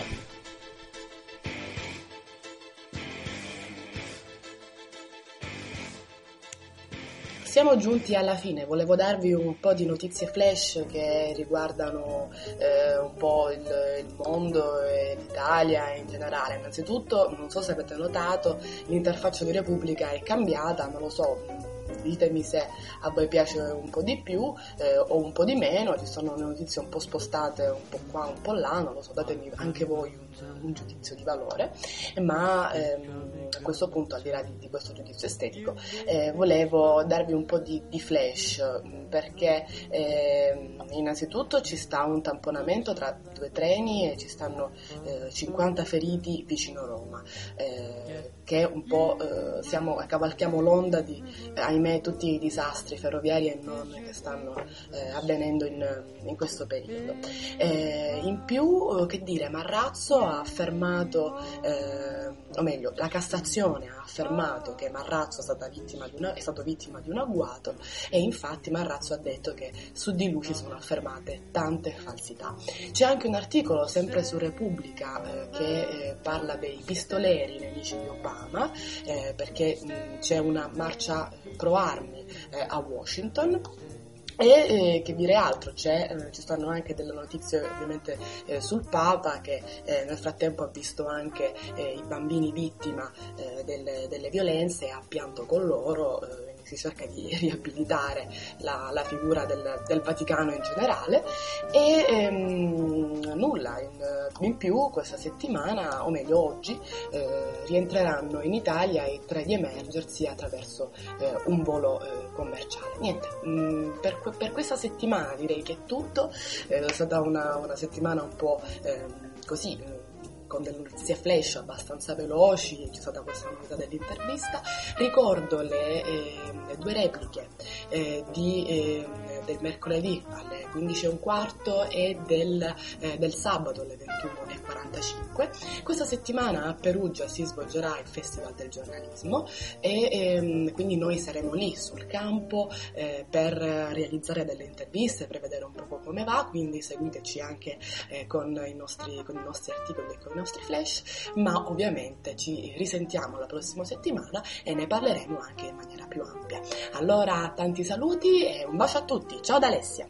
Siamo giunti alla fine, volevo darvi un po' di notizie flash che riguardano un po' il mondo e l'Italia in generale. Innanzitutto, non so se avete notato, l'interfaccia di Repubblica è cambiata, non lo so, ditemi se a voi piace un po' di più o un po' di meno, ci sono le notizie un po' spostate un po' qua, un po' là, non lo so, datemi anche voi un giudizio di valore, ma a questo punto, al di là di questo giudizio estetico, volevo darvi un po' di flash, perché innanzitutto ci sta un tamponamento tra due treni e ci stanno 50 feriti vicino Roma, che un po' cavalchiamo l'onda di, ahimè, tutti i disastri ferroviari e non che stanno avvenendo in questo periodo. In più, che dire, Marrazzo ha affermato, o meglio, la Cassazione ha affermato che Marrazzo è stato vittima di un agguato, e infatti Marrazzo ha detto che su di lui si sono affermate tante falsità. C'è anche un articolo sempre su Repubblica che parla dei pistoleri nemici di Obama, perché c'è una marcia pro armi a Washington. E che dire altro, ci stanno anche delle notizie ovviamente sul Papa, che nel frattempo ha visto anche i bambini vittima delle violenze e ha pianto con loro. Si cerca di riabilitare la figura del Vaticano in generale, e nulla in più. Questa settimana, o meglio oggi, rientreranno in Italia i 3 di Emergency attraverso un volo commerciale. Niente, per questa settimana direi che è tutto. È stata una settimana un po' così, con delle notizie flash abbastanza veloci. C'è stata questa novità dell'intervista. Ricordo le 2 repliche del mercoledì alle 15:15 e del sabato alle 21:45. Questa settimana a Perugia si svolgerà il Festival del Giornalismo, e quindi noi saremo lì sul campo per realizzare delle interviste, per vedere un po' come va, quindi seguiteci anche con i nostri articoli e con i nostri flash, ma ovviamente ci risentiamo la prossima settimana e ne parleremo anche in maniera più ampia. Allora, tanti saluti e un bacio a tutti, ciao da Alessia!